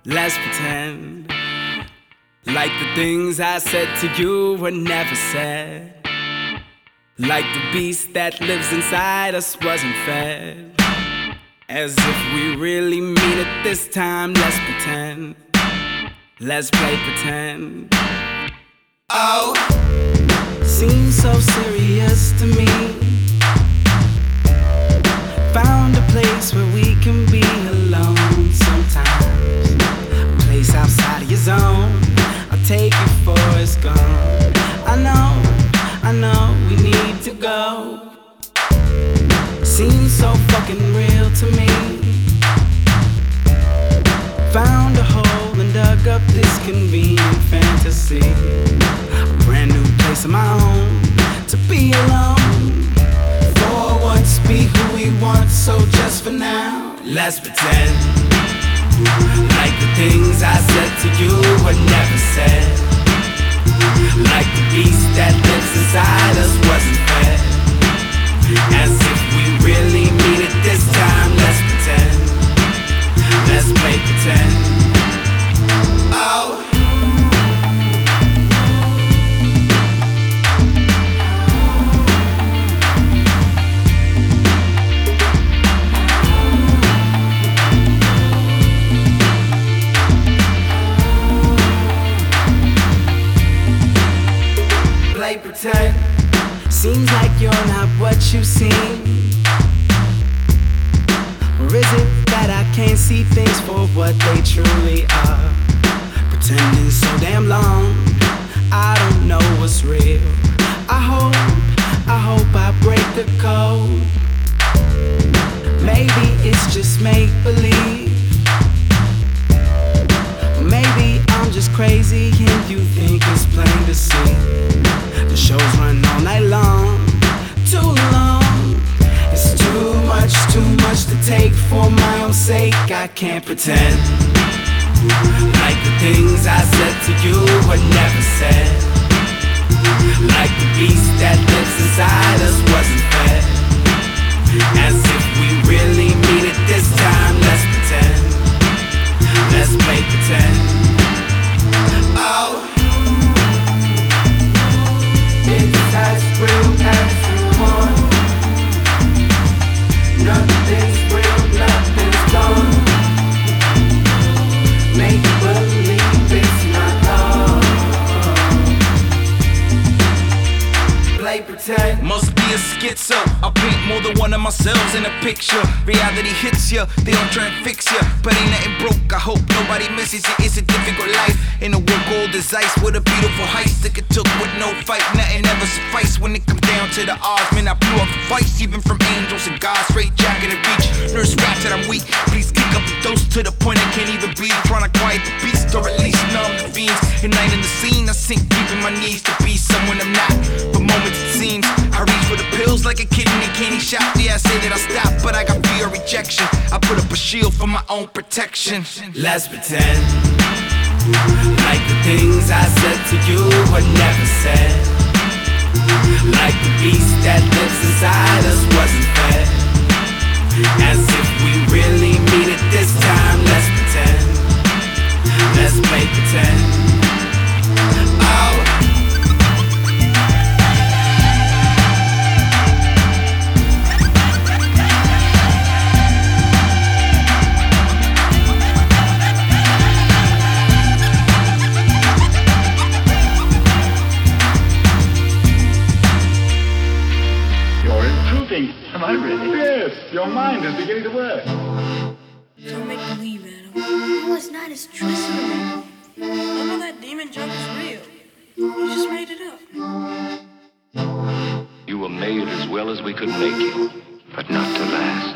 Let's pretend like the things I said to you were never said. Like the beast that lives inside us wasn't fed. As if we really mean it this time, let's pretend. Let's play pretend. Oh, seems so serious to me. Found a place where we can be alone sometimes. A place outside of your zone. I'll take you for it's gone. I know we need to go. Seems so fucking real to me. Found a hole and dug up this convenient fantasy. A brand new place of my own to be alone. For once, be who we want, so just for now, let's pretend like the things I said to you were never said. Like the beast that lives inside us wasn't fed. As if we really mean it this time, let's pretend. Let's play pretend. Oh, play pretend. Seems like you're not what you seem. Or is it that I can't see things for what they truly are? Pretending so damn long, I don't know what's real. I hope I break the code. Maybe it's just make-believe. Maybe I'm just crazy and you think it's plain to see. The shows run all night long, too long. It's too much to take for my own sake. I can't pretend like the things I said to you were never said. Like the beast that lives inside us wasn't fed. As if we really mean it this time, let's pretend. Let's play pretend. Oh, it's as real as you want. Nothing's real, nothing's gone. Make believe it's not love. Play pretend. Must be a schizo. I paint more than one of myself in a picture. Reality hits ya, they don't try and fix ya. But ain't nothing broke, I hope nobody misses it. It's a difficult life. In a world gold as ice with a beautiful heist that could took with no fight. Nothing ever suffice when it comes down to the odds. Man, I blew off the fights even from angels and God. Straight jacket and reach. Nurse rap that I'm weak. Please kick up the dose to the point I can't even breathe. Trying to quiet the beast or at least numb the fiends. And night in the scene, I sink deep in my knees to be someone I'm not. For moments it seems I reach for the pills like a kid in a candy shop. Yeah, I say that I stop, but I got fear of rejection. I put up a shield for my own protection. Let's pretend like the things I said to you were never said. Like the beast that lives inside us wasn't fed. As if we really mean it this time, let's pretend. Let's play pretend. Oh, am I ready? Yes, your mind is beginning to work. Don't make believe, Adam. No, it's not. It's true. None of that demon junk is real. You just made it up. You were made as well as we could make you, but not to last.